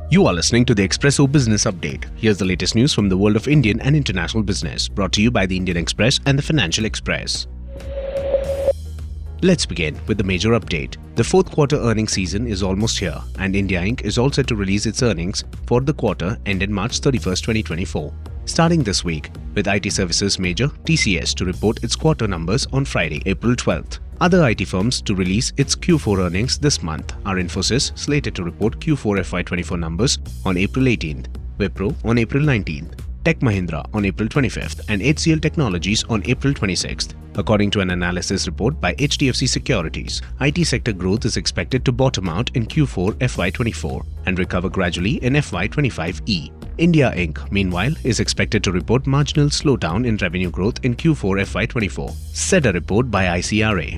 You are listening to the Expresso Business Update. Here's the latest news from the world of Indian and international business, brought to you by the Indian Express and the Financial Express. Let's begin with the major update. The fourth quarter earnings season is almost here, and India Inc. is all set to release its earnings for the quarter ended March 31, 2024. Starting this week, with IT services major TCS to report its quarter numbers on Friday, April 12th. Other IT firms to release its Q4 earnings this month are Infosys, slated to report Q4 FY24 numbers on April 18th, Wipro on April 19th, Tech Mahindra on April 25th, and HCL Technologies on April 26th. According to an analysis report by HDFC Securities, IT sector growth is expected to bottom out in Q4 FY24 and recover gradually in FY25E. India Inc., meanwhile, is expected to report marginal slowdown in revenue growth in Q4 FY24, said a report by ICRA.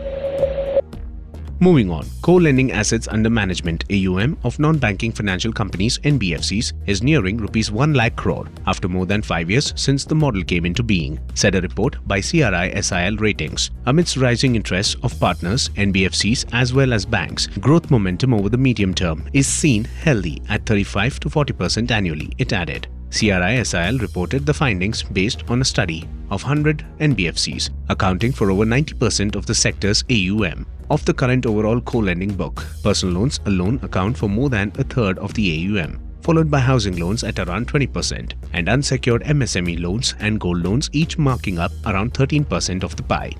Moving on, co-lending assets under management AUM of non-banking financial companies NBFCs is nearing Rs 1 lakh crore after more than 5 years since the model came into being, said a report by CRI SIL Ratings. Amidst rising interests of partners, NBFCs as well as banks, growth momentum over the medium term is seen healthy at 35 to 40% annually, it added. CRI SIL reported the findings based on a study of 100 NBFCs, accounting for over 90% of the sector's AUM. Of the current overall co-lending book, personal loans alone account for more than a third of the AUM, followed by housing loans at around 20% and unsecured MSME loans and gold loans each marking up around 13% of the pie.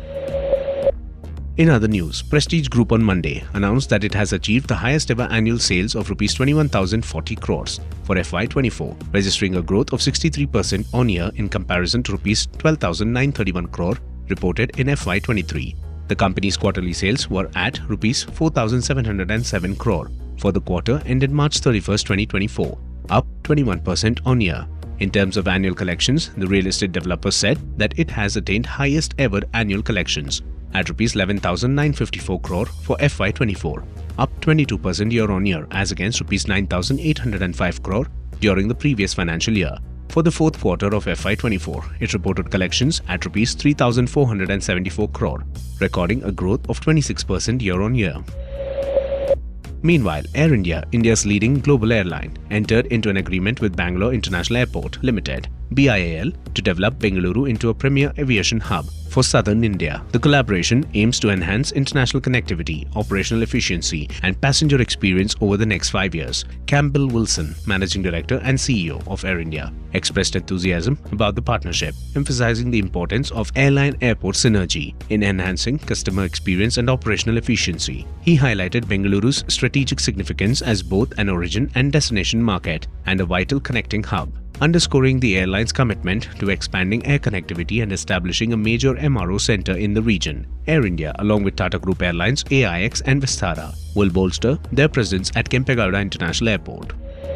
In other news, Prestige Group on Monday announced that it has achieved the highest ever annual sales of Rs 21,040 crores for FY24, registering a growth of 63% on year in comparison to Rs 12,931 crore reported in FY23. The company's quarterly sales were at Rs 4,707 crore for the quarter ended March 31, 2024, up 21% on year. In terms of annual collections, the real estate developer said that it has attained highest ever annual collections at Rs 11,954 crore for FY24, up 22% year-on-year as against Rs 9,805 crore during the previous financial year. For the fourth quarter of FY24, it reported collections at Rs 3,474 crore, recording a growth of 26% year-on-year. Meanwhile, Air India, India's leading global airline, entered into an agreement with Bangalore International Airport Limited (BIAL) to develop Bengaluru into a premier aviation hub for southern India. The collaboration aims to enhance international connectivity, operational efficiency, and passenger experience over the next 5 years. Campbell Wilson, Managing Director and CEO of Air India, expressed enthusiasm about the partnership, emphasizing the importance of airline-airport synergy in enhancing customer experience and operational efficiency. He highlighted Bengaluru's strategic significance as both an origin and destination market and a vital connecting hub, underscoring the airline's commitment to expanding air connectivity and establishing a major MRO center in the region. Air India, along with Tata Group Airlines, AIX and Vistara, will bolster their presence at Kempegowda International Airport.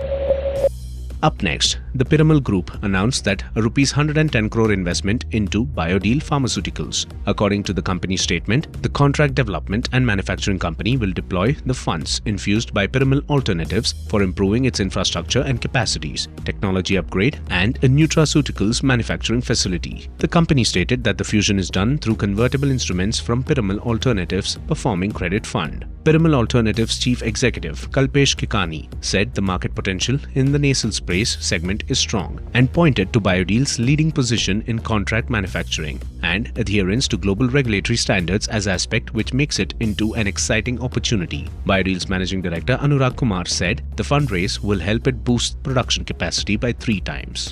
Up next, the Piramal Group announced that a Rs 110 crore investment into BioDeal Pharmaceuticals. According to the company's statement, the contract development and manufacturing company will deploy the funds infused by Piramal Alternatives for improving its infrastructure and capacities, technology upgrade, and a nutraceuticals manufacturing facility. The company stated that the fusion is done through convertible instruments from Piramal Alternatives Performing Credit Fund. Piramal Alternatives Chief Executive Kalpesh Kikani said the market potential in the nasal sprays segment is strong and pointed to BioDeal's leading position in contract manufacturing and adherence to global regulatory standards as aspect which makes it into an exciting opportunity. BioDeal's Managing Director Anurag Kumar said the fundraise will help it boost production capacity by 3 times.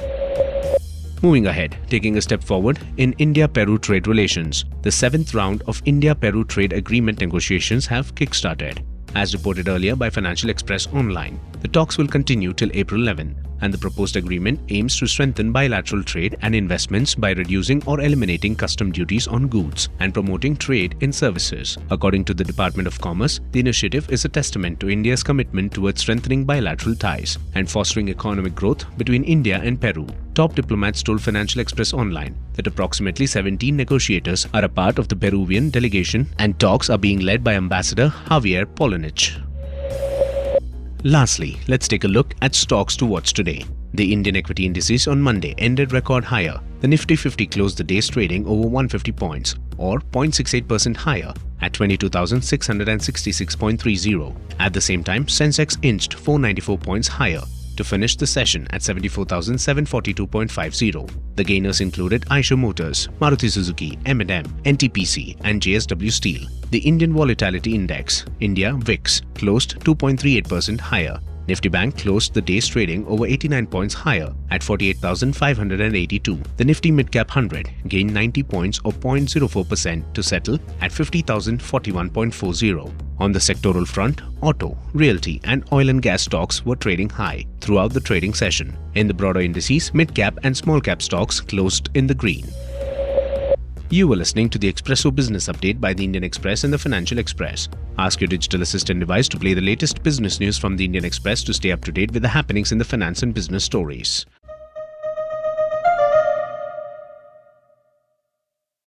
Moving ahead, taking a step forward in India-Peru trade relations, the 7th round of India-Peru trade agreement negotiations have kick-started. As reported earlier by Financial Express Online, the talks will continue till April 11, and the proposed agreement aims to strengthen bilateral trade and investments by reducing or eliminating custom duties on goods and promoting trade in services. According to the Department of Commerce, the initiative is a testament to India's commitment towards strengthening bilateral ties and fostering economic growth between India and Peru. Top diplomats told Financial Express Online that approximately 17 negotiators are a part of the Peruvian delegation and talks are being led by Ambassador Javier Polinich. Lastly, let's take a look at stocks to watch today. The Indian equity indices on Monday ended record higher. The The Nifty 50 closed the day's trading over 150 points, or 0.68% higher, at 22,666.30. At the same time, Sensex inched 494 points higher to finish the session at 74,742.50. The gainers included Eicher Motors, Maruti Suzuki, M&M, NTPC and JSW Steel. The Indian Volatility Index, India VIX, closed 2.38% higher. Nifty Bank closed the day's trading over 89 points higher at 48,582. The Nifty Midcap 100 gained 90 points or 0.04% to settle at 50,041.40. On the sectoral front, auto, realty and oil and gas stocks were trading high throughout the trading session. In the broader indices, mid-cap and small-cap stocks closed in the green. You were listening to the Expresso Business Update by the Indian Express and the Financial Express. Ask your digital assistant device to play the latest business news from the Indian Express to stay up to date with the happenings in the finance and business stories.